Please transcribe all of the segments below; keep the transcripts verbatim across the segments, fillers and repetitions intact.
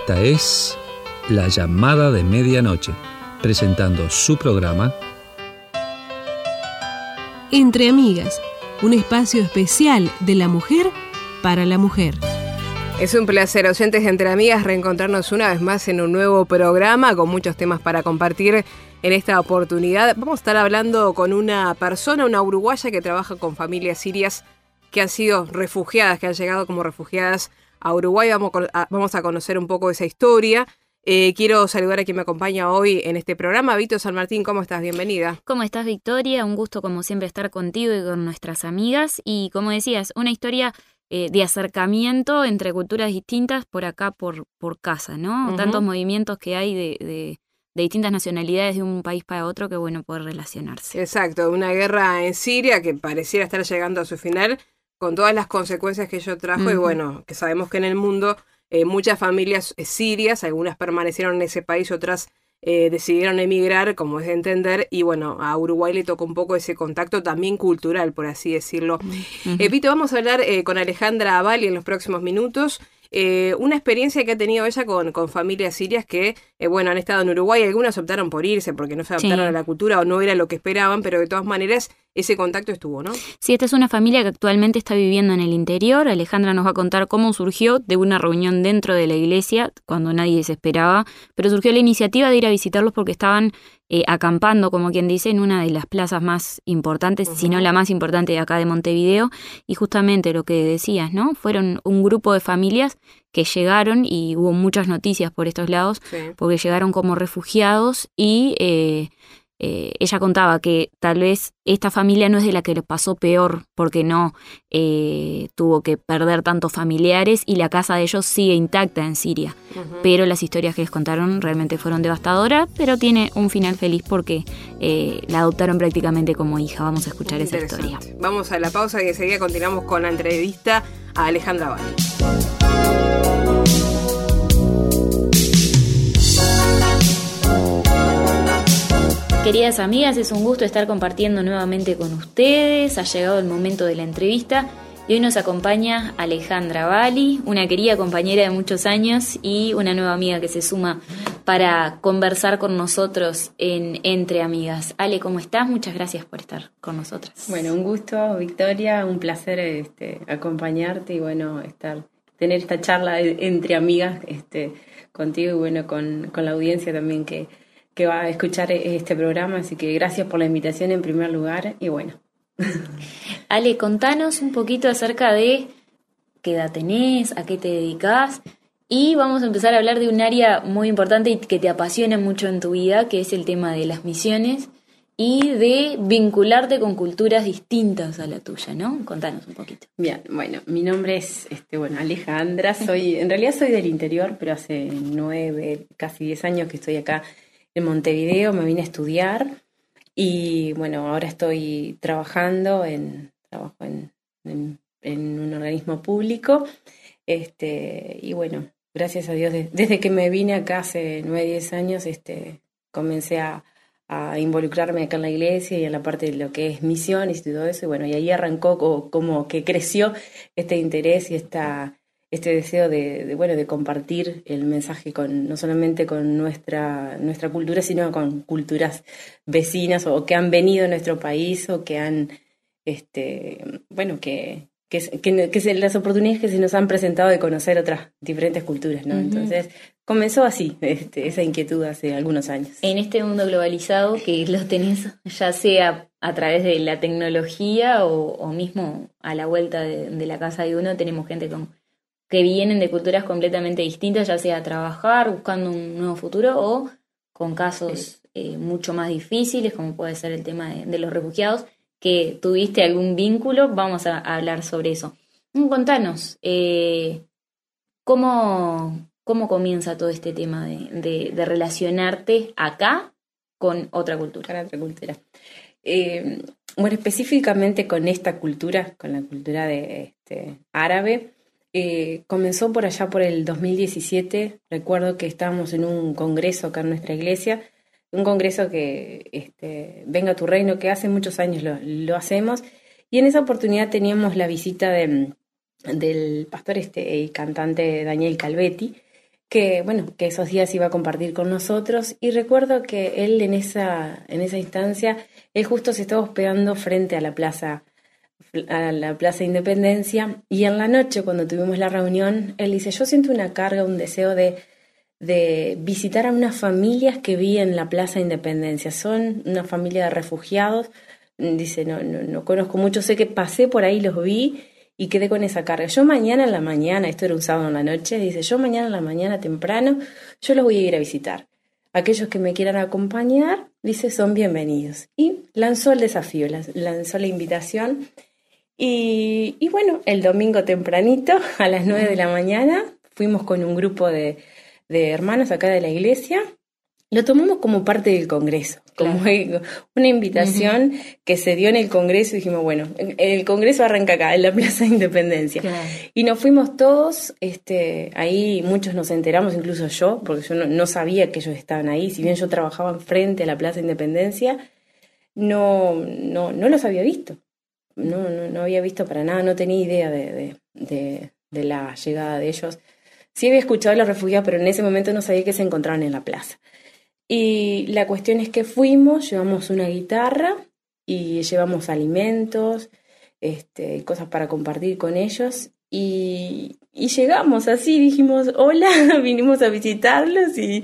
Esta es La Llamada de Medianoche, presentando su programa Entre Amigas, un espacio especial de la mujer para la mujer. Es un placer, oyentes de Entre Amigas, reencontrarnos una vez más en un nuevo programa con muchos temas para compartir en esta oportunidad. Vamos a estar hablando con una persona, una uruguaya que trabaja con familias sirias que han sido refugiadas, que han llegado como refugiadas a Uruguay. Vamos a, vamos a conocer un poco de esa historia. Eh, quiero saludar a quien me acompaña hoy en este programa. Vito San Martín, ¿cómo estás? Bienvenida. ¿Cómo estás, Victoria? Un gusto, como siempre, estar contigo y con nuestras amigas. Y, como decías, una historia eh, de acercamiento entre culturas distintas por acá, por, por casa, ¿no? Uh-huh. Tantos movimientos que hay de, de, de distintas nacionalidades de un país para otro, que bueno poder relacionarse. Exacto, una guerra en Siria que pareciera estar llegando a su final, con todas las consecuencias que ello trajo. Uh-huh. Y bueno, que sabemos que en el mundo eh, muchas familias eh, sirias, algunas permanecieron en ese país, otras eh, decidieron emigrar, como es de entender, y bueno, a Uruguay le tocó un poco ese contacto también cultural, por así decirlo. Uh-huh. Eh, Vito, vamos a hablar eh, con Alejandra Avalli en los próximos minutos. Eh, una experiencia que ha tenido ella con, con familias sirias que, eh, bueno, han estado en Uruguay. Algunas optaron por irse porque no se adaptaron sí. a la cultura o no era lo que esperaban, pero de todas maneras ese contacto estuvo, ¿no? Sí, esta es una familia que actualmente está viviendo en el interior. Alejandra nos va a contar cómo surgió de una reunión dentro de la iglesia, cuando nadie se esperaba, pero surgió la iniciativa de ir a visitarlos porque estaban eh, acampando, como quien dice, en una de las plazas más importantes, uh-huh. si no la más importante de acá de Montevideo, y justamente lo que decías, ¿no? Fueron un grupo de familias que llegaron, y hubo muchas noticias por estos lados, sí. porque llegaron como refugiados y eh, eh, ella contaba que tal vez esta familia no es de la que le pasó peor, porque no eh, tuvo que perder tantos familiares y la casa de ellos sigue intacta en Siria. Uh-huh. Pero las historias que les contaron realmente fueron devastadoras, pero tiene un final feliz porque eh, la adoptaron prácticamente como hija. Vamos a escuchar esa historia. Vamos a la pausa y enseguida continuamos con la entrevista a Alejandra Avalli. Queridas amigas, es un gusto estar compartiendo nuevamente con ustedes. Ha llegado el momento de la entrevista y hoy nos acompaña Alejandra Avalli, una querida compañera de muchos años y una nueva amiga que se suma para conversar con nosotros en Entre Amigas. Ale, ¿cómo estás? Muchas gracias por estar con nosotras. Bueno, un gusto, Victoria, un placer este, acompañarte y bueno, estar tener esta charla entre amigas este, contigo y bueno, con, con la audiencia también que que va a escuchar este programa, así que gracias por la invitación en primer lugar, y bueno. Ale, contanos un poquito acerca de qué edad tenés, a qué te dedicás, y vamos a empezar a hablar de un área muy importante y que te apasiona mucho en tu vida, que es el tema de las misiones y de vincularte con culturas distintas a la tuya, ¿no? Contanos un poquito. Bien, bueno, mi nombre es este, bueno, Alejandra, soy, en realidad soy del interior, pero hace nueve, casi diez años que estoy acá en Montevideo, me vine a estudiar y bueno, ahora estoy trabajando en trabajo en, en, en un organismo público este y bueno, gracias a Dios, de, desde que me vine acá hace nueve, diez años, este comencé a, a involucrarme acá en la iglesia y en la parte de lo que es misiones y todo eso, y bueno, y ahí arrancó como, como que creció este interés y esta este deseo de, de bueno de compartir el mensaje con no solamente con nuestra nuestra cultura, sino con culturas vecinas o que han venido a nuestro país o que han este bueno que que, que, que se, las oportunidades que se nos han presentado de conocer otras diferentes culturas, ¿no? Uh-huh. Entonces comenzó así este, esa inquietud hace algunos años. En este mundo globalizado que lo tenés ya sea a través de la tecnología o, o mismo a la vuelta de, de la casa de uno, tenemos gente con que vienen de culturas completamente distintas, ya sea a trabajar, buscando un nuevo futuro, o con casos eh, mucho más difíciles, como puede ser el tema de, de los refugiados, que tuviste algún vínculo. Vamos a, a hablar sobre eso. Contanos, eh, ¿cómo, ¿cómo comienza todo este tema de, de, de relacionarte acá con otra cultura? Con otra cultura. Eh, bueno, específicamente con esta cultura, con la cultura de este, árabe, Eh, comenzó por allá por el dos mil diecisiete. Recuerdo que estábamos en un congreso acá en nuestra iglesia, un congreso que este, Venga tu Reino, que hace muchos años lo, lo hacemos, y en esa oportunidad teníamos la visita de, del pastor este y cantante Daniel Calvetti, que, bueno, que esos días iba a compartir con nosotros, y recuerdo que él en esa, en esa instancia, él justo se estaba hospedando frente a la plaza, a la Plaza Independencia, y en la noche cuando tuvimos la reunión, él dice, yo siento una carga, un deseo de, de visitar a unas familias que vi en la Plaza Independencia, son una familia de refugiados, dice, no, no, no conozco mucho, sé que pasé por ahí, los vi, y quedé con esa carga. Yo mañana en la mañana, esto era un sábado en la noche, dice, yo mañana en la mañana temprano, yo los voy a ir a visitar. Aquellos que me quieran acompañar, dice, son bienvenidos. Y lanzó el desafío, lanzó la invitación. Y, y bueno, el domingo tempranito, a las nueve de la mañana, fuimos con un grupo de, de hermanos acá de la iglesia. Lo tomamos como parte del Congreso, como claro. una invitación uh-huh. que se dio en el Congreso, y dijimos, bueno, el Congreso arranca acá, en la Plaza de Independencia. Claro. Y nos fuimos todos, este, ahí muchos nos enteramos, incluso yo, porque yo no, no sabía que ellos estaban ahí, si bien yo trabajaba enfrente a la Plaza de Independencia, no, no, no los había visto, no, no, no había visto para nada, no tenía idea de, de, de, de la llegada de ellos. Sí había escuchado a los refugiados, pero en ese momento no sabía que se encontraban en la plaza. Y la cuestión es que fuimos, llevamos una guitarra y llevamos alimentos, este, cosas para compartir con ellos, y, y llegamos así, dijimos, hola, vinimos a visitarlos, y,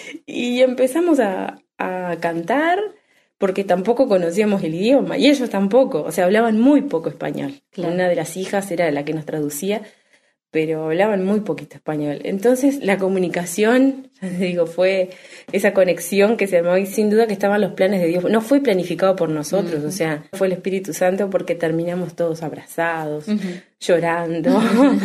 y empezamos a, a cantar, porque tampoco conocíamos el idioma, y ellos tampoco, o sea, hablaban muy poco español. Claro. Una de las hijas era la que nos traducía, pero hablaban muy poquito español. Entonces la comunicación, ya te digo, fue esa conexión que se armó, y sin duda que estaban los planes de Dios. No fue planificado por nosotros, uh-huh. o sea, fue el Espíritu Santo, porque terminamos todos abrazados, uh-huh. llorando,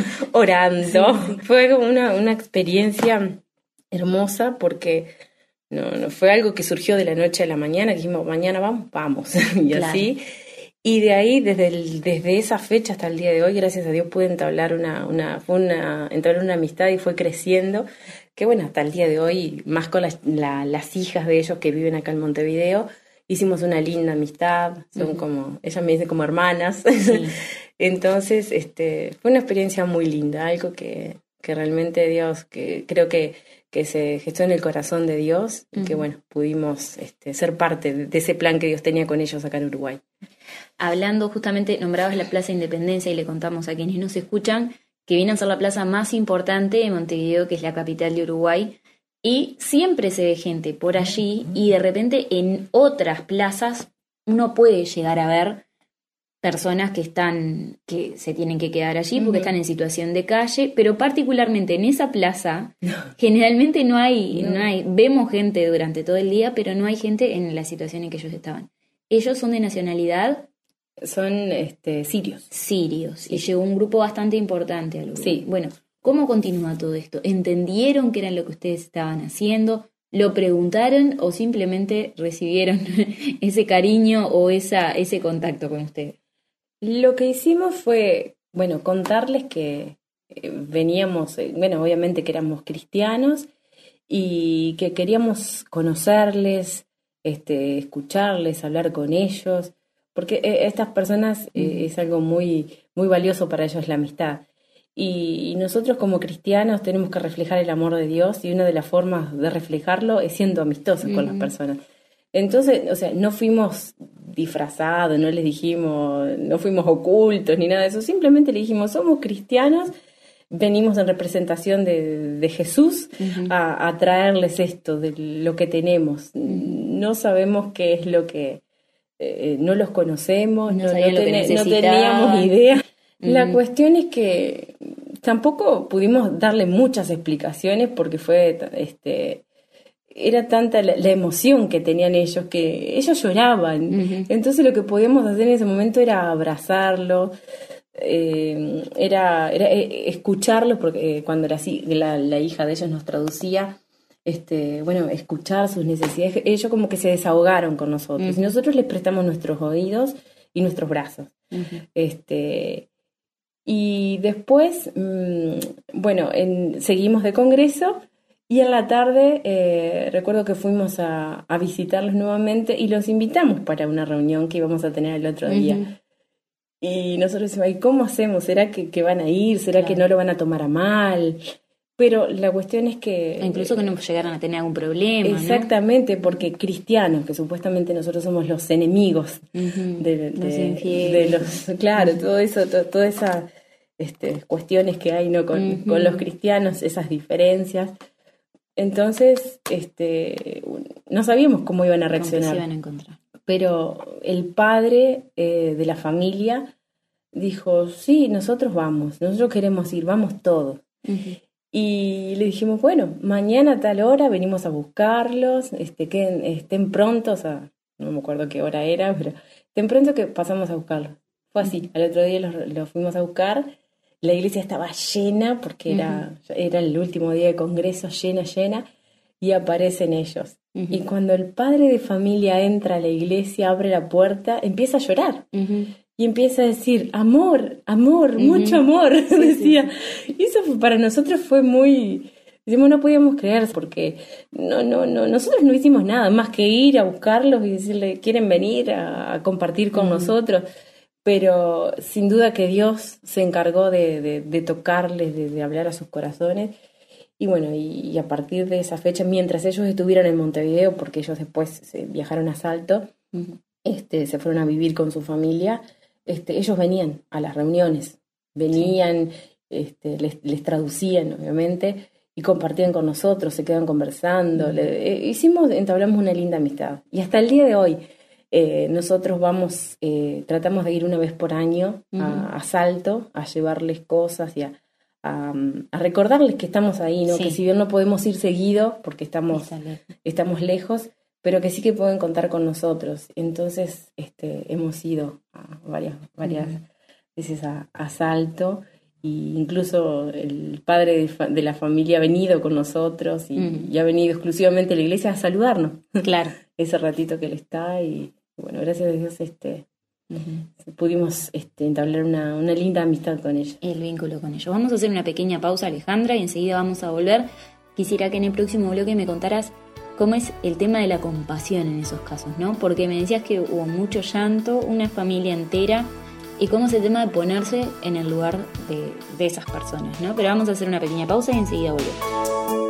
orando. Sí, sí. Fue como una, una experiencia hermosa, porque no, no fue algo que surgió de la noche a la mañana, que dijimos, mañana vamos, vamos, y claro. así. Y de ahí, desde, el, desde esa fecha hasta el día de hoy, gracias a Dios, pude entablar una, una, fue una, entablar una amistad, y fue creciendo, que bueno, hasta el día de hoy, más con la, la, las hijas de ellos que viven acá en Montevideo, hicimos una linda amistad, son uh-huh. como, ellas me dicen como hermanas, sí. Entonces este, fue una experiencia muy linda, algo que, que realmente Dios, que creo que, que se gestó en el corazón de Dios, uh-huh. y que bueno, pudimos este, ser parte de, de ese plan que Dios tenía con ellos acá en Uruguay. Hablando justamente, nombrabas la Plaza Independencia, y le contamos a quienes nos escuchan que viene a ser la plaza más importante de Montevideo, que es la capital de Uruguay, y siempre se ve gente por allí, y de repente en otras plazas uno puede llegar a ver personas que están, que se tienen que quedar allí porque uh-huh. están en situación de calle, pero particularmente en esa plaza no. generalmente no hay, no. no hay, vemos gente durante todo el día, pero no hay gente en la situación en que ellos estaban. Ellos son de nacionalidad... Son este, sirios. Sirios, sí. Y llegó un grupo bastante importante al Uruguay. Sí. Bueno, ¿cómo continúa todo esto? ¿Entendieron qué era lo que ustedes estaban haciendo? ¿Lo preguntaron o simplemente recibieron ese cariño o esa, ese contacto con ustedes? Lo que hicimos fue, bueno, contarles que eh, veníamos, eh, bueno, obviamente que éramos cristianos y que queríamos conocerles, este, escucharles, hablar con ellos. Porque estas personas eh, es algo muy, muy valioso para ellos, la amistad. Y, y nosotros como cristianos tenemos que reflejar el amor de Dios, y una de las formas de reflejarlo es siendo amistosos uh-huh. con las personas. Entonces, o sea, no fuimos disfrazados, no les dijimos, no fuimos ocultos ni nada de eso, simplemente le dijimos, somos cristianos, venimos en representación de, de Jesús uh-huh. a, a traerles esto, de lo que tenemos. Uh-huh. No sabemos qué es lo que... Eh, no los conocemos, no, no, no, ten, no teníamos idea. Mm. La cuestión es que tampoco pudimos darle muchas explicaciones, porque fue este era tanta la, la emoción que tenían ellos, que ellos lloraban. Mm-hmm. Entonces lo que podíamos hacer en ese momento era abrazarlos, eh, era, era eh, escucharlos, porque eh, cuando la, la, la hija de ellos nos traducía, Este, bueno, escuchar sus necesidades. Ellos como que se desahogaron con nosotros. Uh-huh. Y nosotros les prestamos nuestros oídos y nuestros brazos. Uh-huh. Este, y después, mmm, bueno, en, seguimos de congreso, y en la tarde eh, recuerdo que fuimos a, a visitarlos nuevamente y los invitamos para una reunión que íbamos a tener el otro día. Uh-huh. Y nosotros decimos, ¿y cómo hacemos? ¿Será que, que van a ir? ¿Será claro. que no lo van a tomar a mal? Pero la cuestión es que... Incluso que no llegaran a tener algún problema, exactamente, ¿no? Porque cristianos, que supuestamente nosotros somos los enemigos uh-huh. de, de, de, de los... Claro, uh-huh. todo eso, to, todas esas este, cuestiones que hay, ¿no? Con, uh-huh. con los cristianos, esas diferencias. Entonces, este, no sabíamos cómo iban a reaccionar. ¿Cómo se iban a encontrar? Pero el padre eh, de la familia dijo, sí, nosotros vamos, nosotros queremos ir, vamos todos. Uh-huh. Y le dijimos, bueno, mañana a tal hora venimos a buscarlos, este, que estén prontos, a, no me acuerdo qué hora era, pero estén pronto que pasamos a buscarlos. Fue así, al otro día los, los fuimos a buscar, la iglesia estaba llena, porque era, uh-huh. era el último día de congreso, llena, llena, y aparecen ellos. Uh-huh. Y cuando el padre de familia entra a la iglesia, abre la puerta, empieza a llorar. Uh-huh. Y empieza a decir, amor, amor, uh-huh. mucho amor, sí, decía. Sí, sí. Y eso fue, para nosotros fue muy... Decimos, no podíamos creer, porque no, no, no, nosotros no hicimos nada más que ir a buscarlos y decirle, ¿quieren venir a, a compartir con uh-huh. nosotros? Pero sin duda que Dios se encargó de, de, de tocarles, de, de hablar a sus corazones. Y bueno, y, y a partir de esa fecha, mientras ellos estuvieron en Montevideo, porque ellos después se viajaron a Salto, uh-huh. este, se fueron a vivir con su familia, este, ellos venían a las reuniones, venían, sí. este, les, les traducían, obviamente, y compartían con nosotros, se quedaban conversando. Uh-huh. Le, eh, hicimos, entablamos una linda amistad. Y hasta el día de hoy, eh, nosotros vamos, eh, tratamos de ir una vez por año uh-huh. a, a Salto, a llevarles cosas y a A, a recordarles que estamos ahí, ¿no? Sí. Que si bien no podemos ir seguido porque estamos, estamos lejos, pero que sí que pueden contar con nosotros. Entonces este, hemos ido a varias, varias uh-huh. veces a, a Salto, y incluso el padre de, fa- de la familia ha venido con nosotros y, uh-huh. y ha venido exclusivamente a la iglesia a saludarnos. Claro. Ese ratito que él está, y bueno, gracias a Dios este Uh-huh. pudimos este, entablar una, una linda amistad con ella. El vínculo con ellos. Vamos a hacer una pequeña pausa, Alejandra, y enseguida vamos a volver. Quisiera que en el próximo bloque me contaras cómo es el tema de la compasión en esos casos, ¿no? Porque me decías que hubo mucho llanto, una familia entera, y cómo es el tema de ponerse en el lugar de, de esas personas, ¿no? Pero vamos a hacer una pequeña pausa y enseguida volvemos.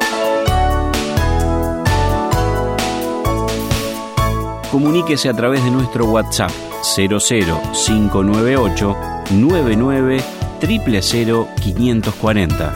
Comuníquese a través de nuestro WhatsApp cero cero cinco nueve ocho nueve nueve cero cero cero cinco cuatro cero.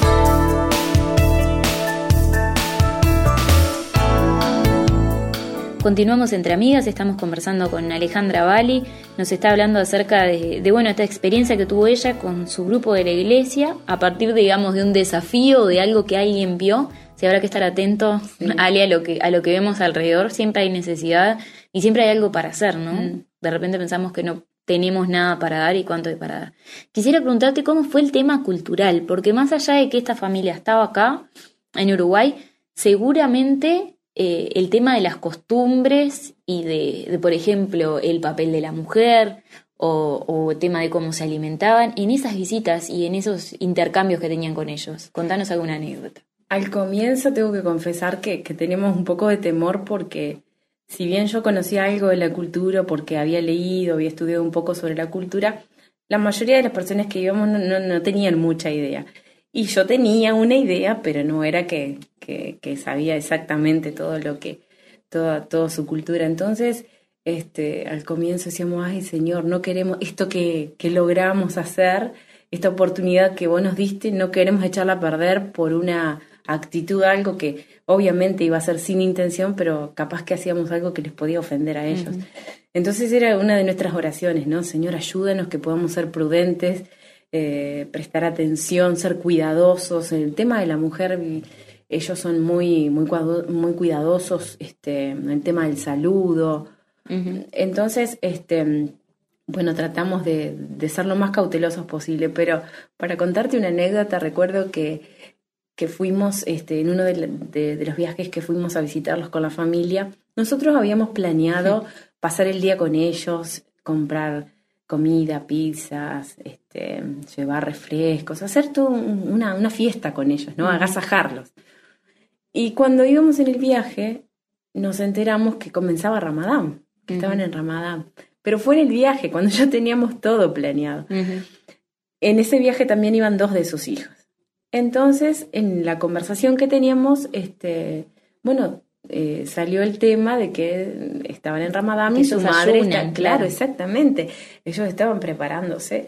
Continuamos entre amigas, estamos conversando con Alejandra Valli, nos está hablando acerca de, de bueno, esta experiencia que tuvo ella con su grupo de la iglesia, a partir, digamos, de un desafío o de algo que alguien vio. Si habrá que estar atento, sí. Ale, a lo que a lo que vemos alrededor. Siempre hay necesidad y siempre hay algo para hacer, ¿no? Mm. De repente pensamos que no tenemos nada para dar y cuánto hay para dar. Quisiera preguntarte cómo fue el tema cultural, porque más allá de que esta familia estaba acá, en Uruguay, seguramente eh, el tema de las costumbres y de, de, por ejemplo, el papel de la mujer o, o el tema de cómo se alimentaban, en esas visitas y en esos intercambios que tenían con ellos. Contanos alguna anécdota. Al comienzo tengo que confesar que, que tenemos un poco de temor, porque si bien yo conocía algo de la cultura, porque había leído, había estudiado un poco sobre la cultura, la mayoría de las personas que íbamos no, no, no tenían mucha idea. Y yo tenía una idea, pero no era que, que, que sabía exactamente todo lo que, toda, toda su cultura. Entonces, este, al comienzo decíamos, ay Señor, no queremos esto que, que logramos hacer, esta oportunidad que vos nos diste, no queremos echarla a perder por una actitud, algo que obviamente iba a ser sin intención, pero capaz que hacíamos algo que les podía ofender a ellos. Uh-huh. Entonces era una de nuestras oraciones, ¿no? Señor, ayúdanos que podamos ser prudentes, eh, prestar atención, ser cuidadosos. En el tema de la mujer, ellos son muy, muy, muy cuidadosos, este, en el tema del saludo. Uh-huh. Entonces, este, bueno, tratamos de, de ser lo más cautelosos posible, pero para contarte una anécdota, recuerdo que que fuimos, este, en uno de, de, de los viajes que fuimos a visitarlos con la familia, nosotros habíamos planeado sí. pasar el día con ellos, comprar comida, pizzas, este, llevar refrescos, hacer toda un, una, una fiesta con ellos, ¿no? Agasajarlos. Y cuando íbamos en el viaje, nos enteramos que comenzaba Ramadán, que uh-huh. estaban en Ramadán. Pero fue en el viaje, cuando ya teníamos todo planeado. Uh-huh. En ese viaje también iban dos de sus hijos. Entonces, en la conversación que teníamos, este, bueno, eh, salió el tema de que estaban en Ramadán y su madre ayunan, está, claro, claro, exactamente, ellos estaban preparándose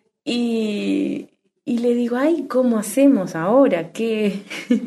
y, y le digo, ay, ¿cómo hacemos ahora? ¿Qué?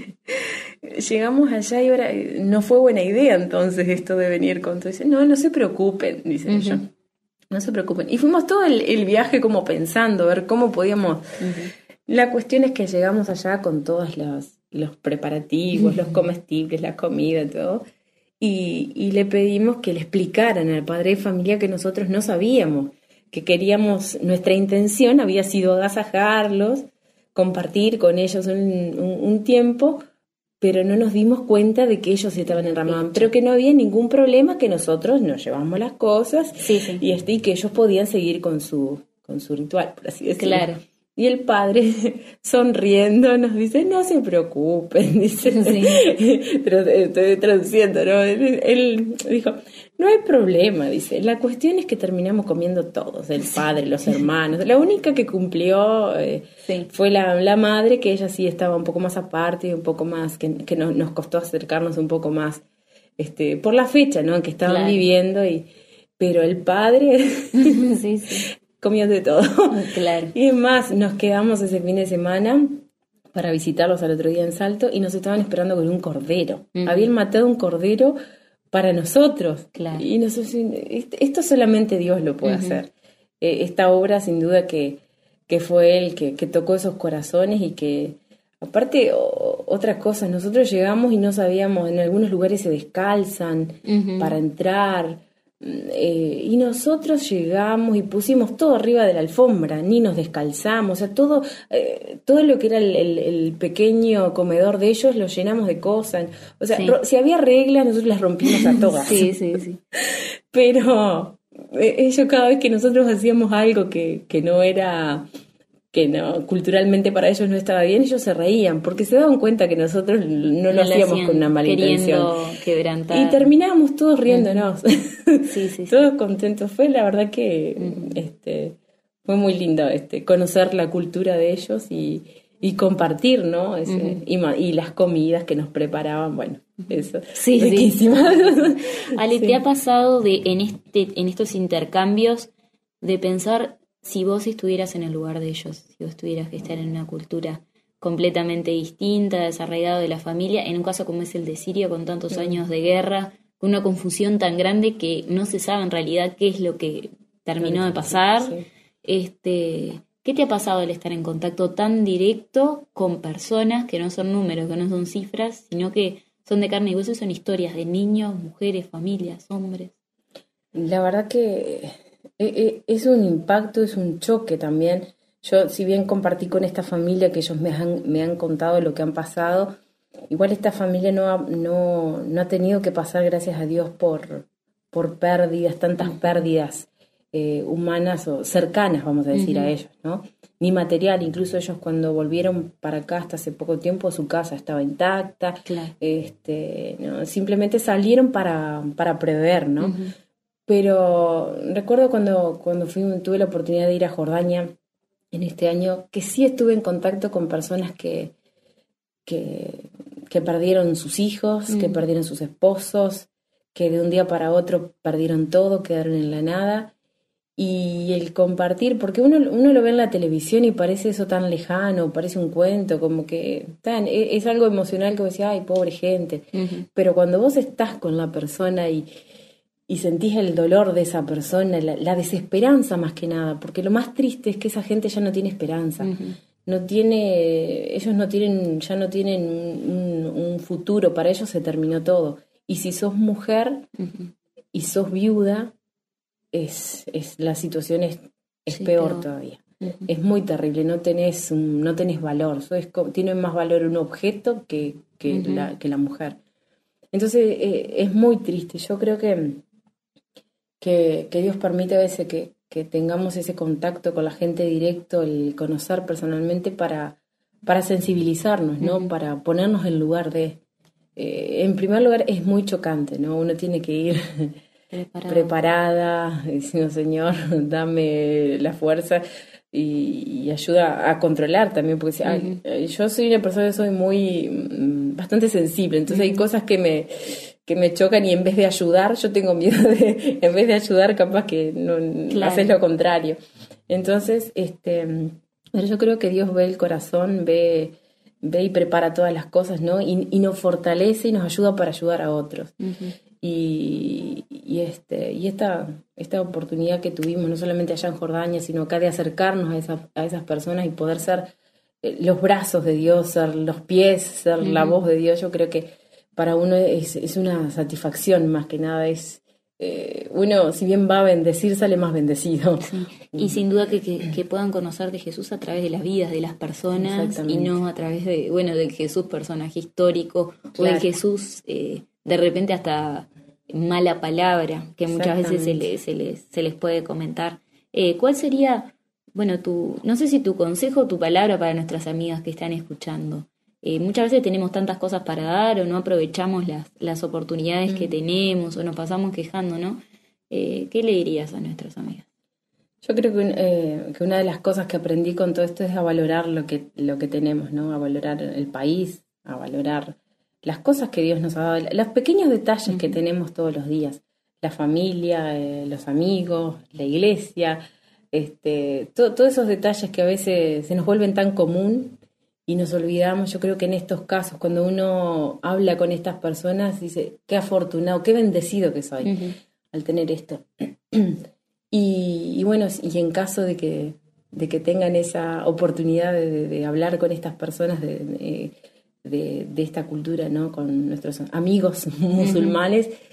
Llegamos allá y ahora no fue buena idea entonces esto de venir con todo. Dice, no, no se preocupen, dice uh-huh. yo, no se preocupen. Y fuimos todo el, el viaje como pensando, a ver cómo podíamos... Uh-huh. La cuestión es que llegamos allá con todos los, los preparativos, los comestibles, la comida, todo, y, y le pedimos que le explicaran al padre de familia que nosotros no sabíamos, que queríamos, nuestra intención había sido agasajarlos, compartir con ellos un, un, un tiempo, pero no nos dimos cuenta de que ellos estaban en Ramadán, pero que no había ningún problema, que nosotros nos llevamos las cosas sí, sí. Y, este, y que ellos podían seguir con su, con su ritual, por así decirlo. Claro. Y el padre, sonriendo, nos dice, no se preocupen, dice, sí. Pero estoy traduciendo, ¿no? Él, él dijo, no hay problema, dice, la cuestión es que terminamos comiendo todos, el padre, los hermanos. La única que cumplió eh, sí. fue la, la madre, que ella sí estaba un poco más aparte y un poco más, que, que nos, nos costó acercarnos un poco más, este, por la fecha, ¿no? En que estaban claro. viviendo, y pero el padre... sí, sí. comió de todo. Claro. Y es más, nos quedamos ese fin de semana para visitarlos al otro día en Salto y nos estaban esperando con un cordero. Uh-huh. Habían matado un cordero para nosotros. Claro. Y nosotros, esto solamente Dios lo puede uh-huh. hacer. Eh, esta obra, sin duda, que, que fue Él que, que tocó esos corazones y que, aparte, o, otras cosas, nosotros llegamos y no sabíamos, en algunos lugares se descalzan uh-huh. para entrar. Eh, y nosotros llegamos y pusimos todo arriba de la alfombra, ni nos descalzamos, o sea, todo, eh, todo lo que era el, el, el pequeño comedor de ellos lo llenamos de cosas. O sea, sí. ro- si había reglas, nosotros las rompimos a todas. Sí, sí, sí. Pero eh, ellos, cada vez que nosotros hacíamos algo que, que no era... que no, culturalmente para ellos no estaba bien, ellos se reían, porque se daban cuenta que nosotros no lo, lo hacíamos con una mala intención. Quebrantar. Y terminábamos todos riéndonos. Uh-huh. Sí, sí, sí. Todos contentos. Fue la verdad que uh-huh. este fue muy lindo este conocer la cultura de ellos y, y compartir, ¿no? Ese, uh-huh. y, y las comidas que nos preparaban, bueno, eso. Sí, riquísimas. Sí. Ale, sí. ¿te ha pasado de en este en estos intercambios de pensar si vos estuvieras en el lugar de ellos, si vos tuvieras que estar en una cultura completamente distinta, desarraigado de la familia, en un caso como es el de Siria, con tantos sí. años de guerra, con una confusión tan grande que no se sabe en realidad qué es lo que terminó de pasar? Sí. Este, ¿qué te ha pasado el estar en contacto tan directo con personas que no son números, que no son cifras, sino que son de carne y hueso, son historias de niños, mujeres, familias, hombres? La verdad que... es un impacto, es un choque también. Yo, si bien compartí con esta familia que ellos me han, me han contado lo que han pasado, igual esta familia no ha, no, no ha tenido que pasar, gracias a Dios, por, por pérdidas, tantas pérdidas eh, humanas o cercanas, vamos a decir, uh-huh. a ellos, ¿no? Ni material, incluso ellos cuando volvieron para acá hasta hace poco tiempo, su casa estaba intacta, claro. este, ¿no? Simplemente salieron para, para prever, ¿no? Uh-huh. Pero recuerdo cuando, cuando fui, tuve la oportunidad de ir a Jordania en este año, que sí estuve en contacto con personas que, que, que perdieron sus hijos, mm. que perdieron sus esposos, que de un día para otro perdieron todo, quedaron en la nada. Y el compartir, porque uno, uno lo ve en la televisión y parece eso tan lejano, parece un cuento, como que tan, es, es algo emocional que vos decís, ay, pobre gente. Uh-huh. Pero cuando vos estás con la persona y... y sentís el dolor de esa persona, la, la desesperanza más que nada, porque lo más triste es que esa gente ya no tiene esperanza, uh-huh. no tiene, ellos no tienen, ya no tienen un, un futuro, para ellos se terminó todo. Y si sos mujer uh-huh. y sos viuda, es, es la situación es, es sí, peor pero... todavía. Uh-huh. Es muy terrible, no tenés un, no tenés valor, sos, tiene más valor un objeto que, que, uh-huh. la, que la mujer. Entonces eh, es muy triste. Yo creo que Que, que Dios permite a veces que, que tengamos ese contacto con la gente directo, el conocer personalmente para, para sensibilizarnos, ¿no? Uh-huh. Para ponernos en lugar de... Eh, en primer lugar es muy chocante, ¿no? Uno tiene que ir preparada, preparada diciendo, Señor, dame la fuerza. y, y ayuda a controlar también, porque si, uh-huh. ay, yo soy una persona que soy muy bastante sensible, entonces uh-huh. hay cosas que me que me chocan y en vez de ayudar, yo tengo miedo de, en vez de ayudar, capaz que no claro. haces lo contrario. Entonces, este, pero yo creo que Dios ve el corazón, ve, ve y prepara todas las cosas, ¿no? Y, y nos fortalece y nos ayuda para ayudar a otros. Uh-huh. Y, y, este, y esta, esta oportunidad que tuvimos, no solamente allá en Jordania, sino acá de acercarnos a, esa, a esas personas y poder ser eh, los brazos de Dios, ser los pies, ser uh-huh. la voz de Dios, yo creo que para uno es, es una satisfacción más que nada, es eh, uno si bien va a bendecir sale más bendecido. Sí. Y sin duda que, que, que puedan conocer de Jesús a través de las vidas de las personas y no a través de, bueno, del Jesús personaje histórico claro. o del Jesús eh, de repente hasta mala palabra que muchas veces se les, se les, se les puede comentar. Eh, ¿Cuál sería, bueno, tu, no sé si tu consejo o tu palabra para nuestras amigas que están escuchando? Eh, muchas veces tenemos tantas cosas para dar o no aprovechamos las, las oportunidades mm. que tenemos o nos pasamos quejando, ¿no? Eh, ¿Qué le dirías a nuestras amigas? Yo creo que, eh, que una de las cosas que aprendí con todo esto es a valorar lo que, lo que tenemos, ¿no? A valorar el país, a valorar las cosas que Dios nos ha dado, los pequeños detalles mm. que tenemos todos los días, la familia, eh, los amigos, la iglesia, este, to, todos esos detalles que a veces se nos vuelven tan común y nos olvidamos. Yo creo que en estos casos, cuando uno habla con estas personas, dice, qué afortunado, qué bendecido que soy uh-huh. al tener esto. y, y bueno, y en caso de que, de que tengan esa oportunidad de, de, de hablar con estas personas de, de, de, de esta cultura, ¿no? Con nuestros amigos musulmanes, uh-huh.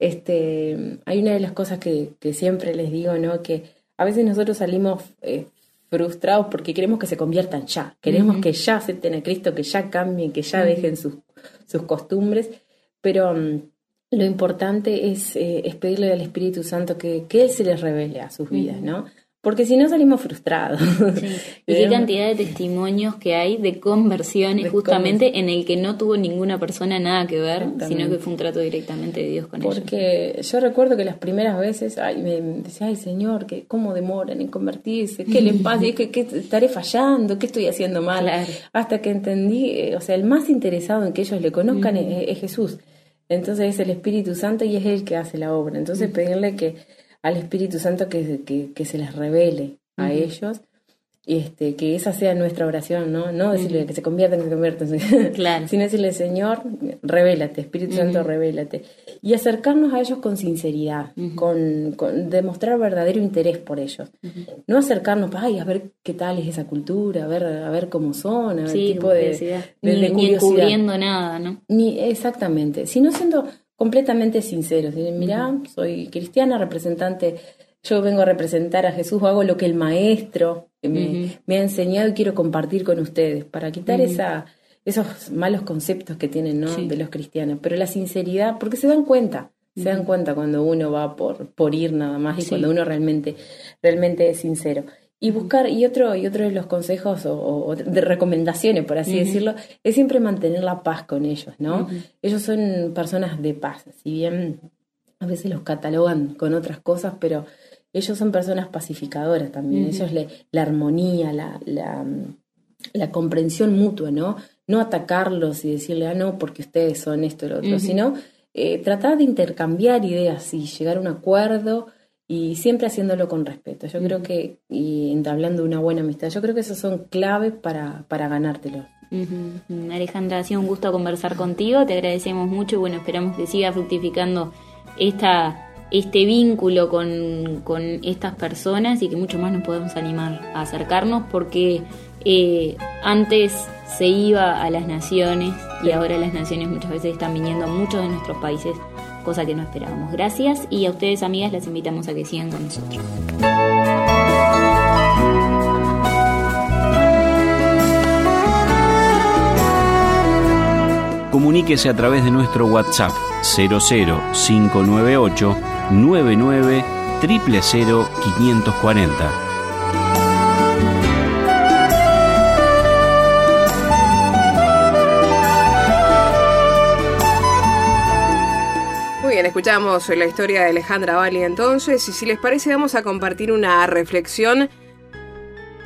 este, hay una de las cosas que, que siempre les digo, ¿no? Que a veces nosotros salimos Eh, frustrados porque queremos que se conviertan ya, queremos uh-huh. que ya acepten a Cristo, que ya cambien, que ya uh-huh. dejen sus, sus costumbres, pero um, lo importante es, eh, es pedirle al Espíritu Santo que, que Él se les revele a sus uh-huh. vidas, ¿no? Porque si no salimos frustrados. Sí. Y qué cantidad de testimonios que hay de conversiones de justamente convers- en el que no tuvo ninguna persona nada que ver, sino que fue un trato directamente de Dios con ellos. Porque yo recuerdo que las primeras veces ay, me decía, ay Señor, que ¿cómo demoran en convertirse? ¿Qué les pasa? ¿Qué, qué estaré fallando? ¿Qué estoy haciendo mal? Claro. Hasta que entendí, eh, o sea, el más interesado en que ellos le conozcan uh-huh. es, es Jesús. Entonces es el Espíritu Santo y es Él que hace la obra. Entonces uh-huh. pedirle que al Espíritu Santo que, que, que se les revele a uh-huh. ellos, y este, que esa sea nuestra oración, ¿no? No decirle uh-huh. que se conviertan, que se conviertan, claro. sino decirle, Señor, revélate, Espíritu uh-huh. Santo, revélate. Y acercarnos a ellos con sinceridad, uh-huh. con, con demostrar verdadero interés por ellos. Uh-huh. No acercarnos, ay, a ver qué tal es esa cultura, a ver, a ver cómo son, a ver sí, tipo de, de, ni, de ni encubriendo nada, ¿no? Ni, exactamente, sino siendo completamente sinceros. Mirá, uh-huh. soy cristiana, representante, yo vengo a representar a Jesús, hago lo que el maestro me, uh-huh. me ha enseñado y quiero compartir con ustedes, para quitar uh-huh. esa, esos malos conceptos que tienen, ¿no? Sí. de los cristianos. Pero la sinceridad, porque se dan cuenta, uh-huh. se dan cuenta cuando uno va por, por ir nada más y sí. cuando uno realmente, realmente es sincero. Y buscar, y otro, y otro de los consejos o, o de recomendaciones, por así uh-huh. decirlo, es siempre mantener la paz con ellos, ¿no? Uh-huh. Ellos son personas de paz, si bien a veces los catalogan con otras cosas, pero ellos son personas pacificadoras también. Uh-huh. Ellos le, la armonía, la, la, la comprensión mutua, ¿no? No atacarlos y decirle, ah, no, porque ustedes son esto y lo otro, uh-huh. sino eh, tratar de intercambiar ideas y llegar a un acuerdo, y siempre haciéndolo con respeto. Yo uh-huh. creo que, y entablando una buena amistad, yo creo que esos son claves para, para ganártelo. Uh-huh. Alejandra, ha sido un gusto conversar contigo, te agradecemos mucho y bueno, esperamos que siga fructificando esta, este vínculo con, con estas personas y que mucho más nos podamos animar a acercarnos, porque eh, antes se iba a las naciones y ahora las naciones muchas veces están viniendo a muchos de nuestros países, cosa que no esperábamos. Gracias, y a ustedes, amigas, las invitamos a que sigan con nosotros. Comuníquese a través de nuestro WhatsApp cero cero cinco nueve ocho nueve nueve cero cero cero quinientos cuarenta. Bien, escuchamos la historia de Alejandra Valli entonces, y si les parece vamos a compartir una reflexión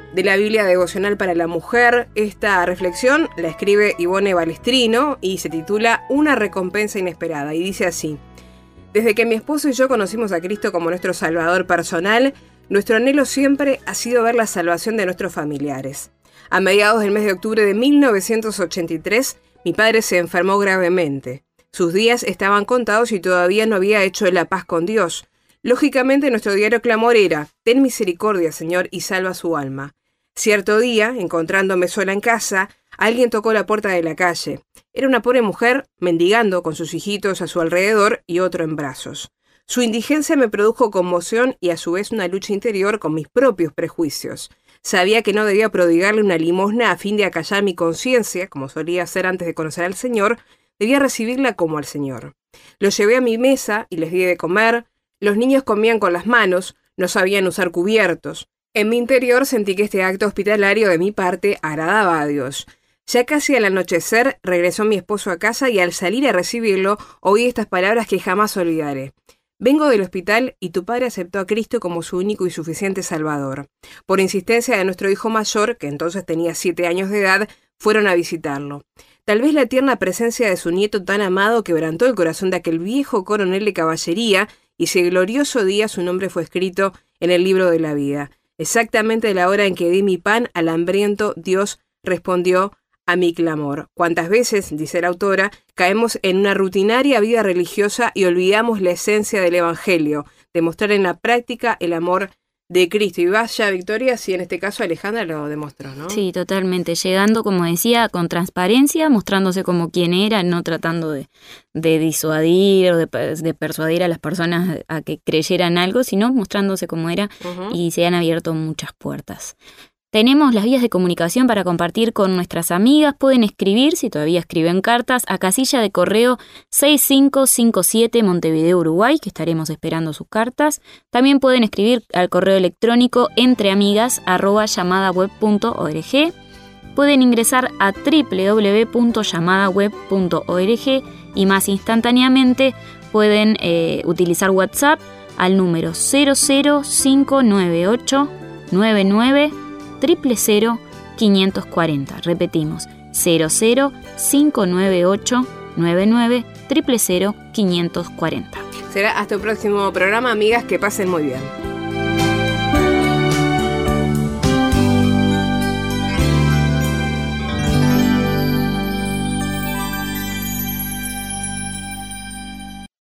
de la Biblia Devocional para la Mujer. Esta reflexión la escribe Ivone Balestrino y se titula Una recompensa inesperada, y dice así: desde que mi esposo y yo conocimos a Cristo como nuestro Salvador personal, nuestro anhelo siempre ha sido ver la salvación de nuestros familiares. A mediados del mes de octubre de mil novecientos ochenta y tres, mi padre se enfermó gravemente. Sus días estaban contados y todavía no había hecho la paz con Dios. Lógicamente, nuestro diario clamor era: ten misericordia, Señor, y salva su alma. Cierto día, encontrándome sola en casa, alguien tocó la puerta de la calle. Era una pobre mujer mendigando con sus hijitos a su alrededor y otro en brazos. Su indigencia me produjo conmoción y a su vez una lucha interior con mis propios prejuicios. Sabía que no debía prodigarle una limosna a fin de acallar mi conciencia, como solía hacer antes de conocer al Señor. Debía recibirla como al Señor. Los llevé a mi mesa y les di de comer. Los niños comían con las manos, no sabían usar cubiertos. En mi interior sentí que este acto hospitalario de mi parte agradaba a Dios. Ya casi al anochecer regresó mi esposo a casa y al salir a recibirlo oí estas palabras que jamás olvidaré. Vengo del hospital y tu padre aceptó a Cristo como su único y suficiente Salvador. Por insistencia de nuestro hijo mayor, que entonces tenía siete años de edad, fueron a visitarlo. Tal vez la tierna presencia de su nieto tan amado quebrantó el corazón de aquel viejo coronel de caballería y ese glorioso día su nombre fue escrito en el libro de la vida. Exactamente a la hora en que di mi pan al hambriento, Dios respondió a mi clamor. ¿Cuántas veces, dice la autora, caemos en una rutinaria vida religiosa y olvidamos la esencia del Evangelio, demostrar en la práctica el amor de Cristo? Y vaya, Victoria, si en este caso Alejandra lo demostró, ¿no? Sí, totalmente. Llegando, como decía, con transparencia, mostrándose como quien era, no tratando de, de disuadir o de, de persuadir a las personas a que creyeran algo, sino mostrándose como era, uh-huh. Y se han abierto muchas puertas. Tenemos las vías de comunicación para compartir con nuestras amigas. Pueden escribir, si todavía escriben cartas, a casilla de correo seis cinco cinco siete Montevideo, Uruguay, que estaremos esperando sus cartas. También pueden escribir al correo electrónico entreamigas arroba llamadaweb punto org. Pueden ingresar a doble u doble u doble u punto llamadaweb punto org y más instantáneamente pueden eh, utilizar WhatsApp al número cero cero cinco nueve ocho nueve nueve cero cero cero quinientos cuarenta. Repetimos, cero cero cinco nueve ocho nueve nueve cero cero cero quinientos cuarenta. Será hasta el próximo programa, amigas, que pasen muy bien.